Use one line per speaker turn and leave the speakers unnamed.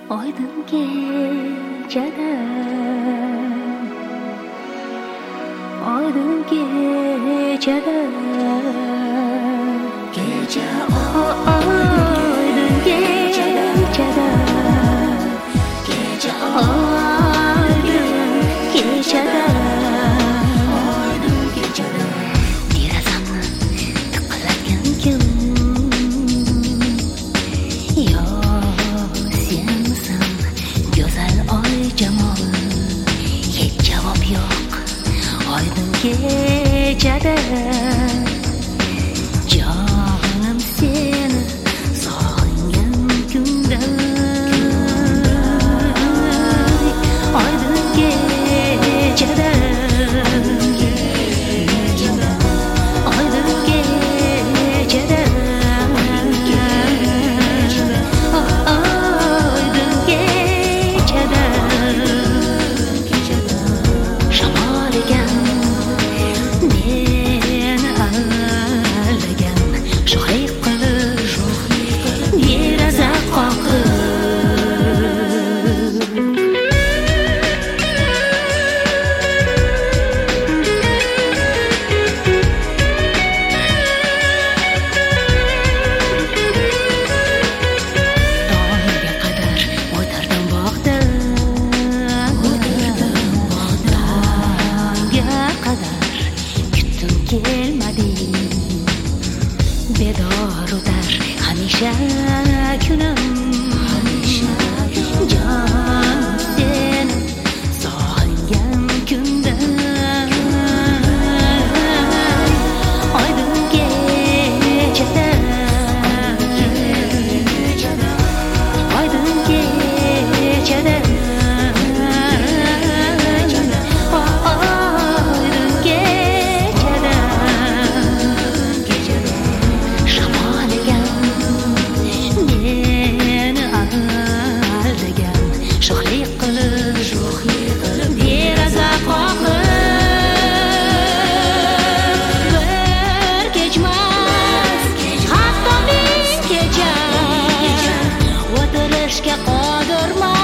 Oydin kechada oydin kechada kecha oydin kechada kecha oydin kechada derazamni tiqillatgan kim yo senmisan go'zal olijamol hech javob yo'q oydin kechada jonim seni sog'ingan kunda oydin kechada oydin kechada oydin kechada shamol ekan meni alagan sho'xlik qilib deraza qoqib tongga qadar o'tirdim bog'da tongga qadar kutdim kelmading bedor o'tar hamisha kunim jonim seni sog'ingan kunda oydin kechada oydin kechada oydin kechada shamol ekan meni aldagan sho'xlik qilib deraza qoqib bir kechmas hatto ming kecha o'tirishga qodirman